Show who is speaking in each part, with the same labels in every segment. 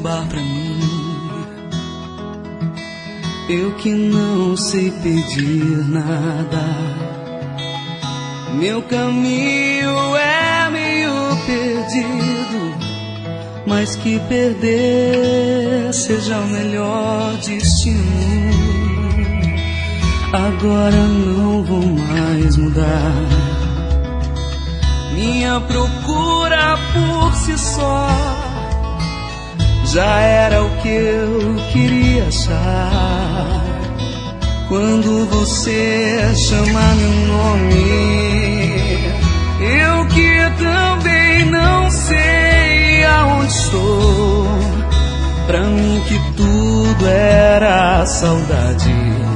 Speaker 1: roubar pra mim. Eu que não sei pedir nada. Meu caminho é meio perdido, mas que perder seja o melhor destino. Agora não vou mais mudar. Minha procura por si só já era o que eu queria achar. Quando você chama meu nome, eu que também não sei aonde estou. Pra mim que tudo era saudade,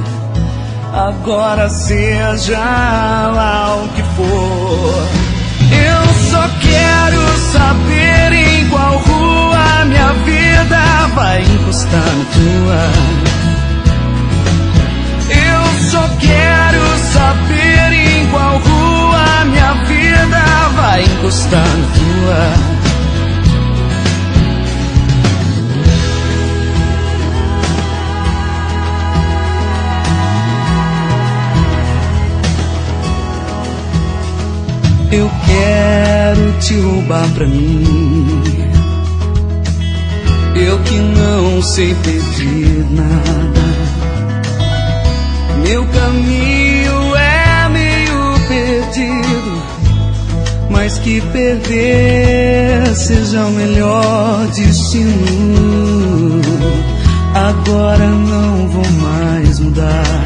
Speaker 1: agora seja lá o que for. Eu só quero saber em qual rua minha vida vai encostar na tua. Eu só quero saber em qual rua minha vida vai encostar na tua. Eu quero te roubar pra mim. Eu que não sei pedir nada. Meu caminho é meio perdido, mas que perder seja o melhor destino. Agora não vou mais mudar.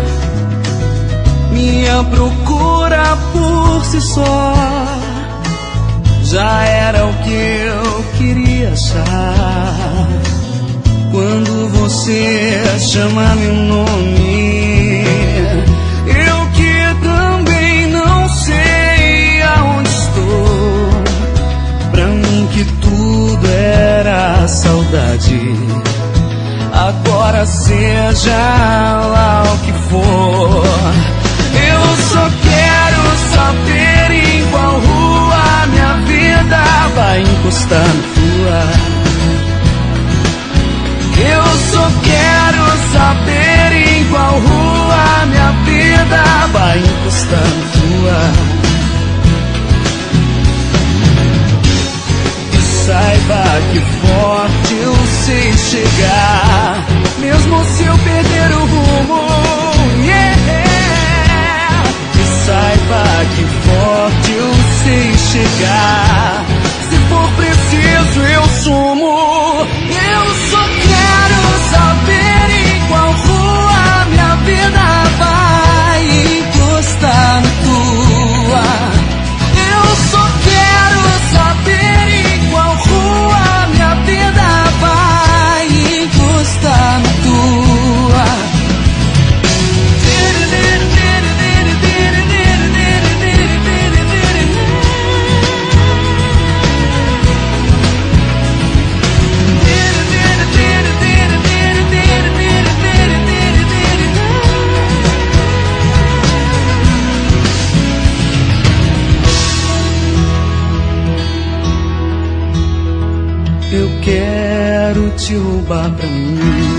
Speaker 1: Minha procura por si só já era o que eu queria achar. Quando você chama meu nome, eu que também não sei aonde estou. Pra mim que tudo era saudade, agora seja lá o que for. Eu só quero saber em qual rua minha vida vai encostar na tua. Eu só quero saber em qual rua minha vida vai encostar na tua. E saiba que forte eu sei chegar, mesmo se eu perder o rumo. Saiba que forte eu sei chegar. Se for preciso eu sumo. Eu só quero saber em qual rua minha vida vai encostar na tua. Eu só quero saber em qual rua minha vida vai encostar na tua. Eu quero te roubar pra mim.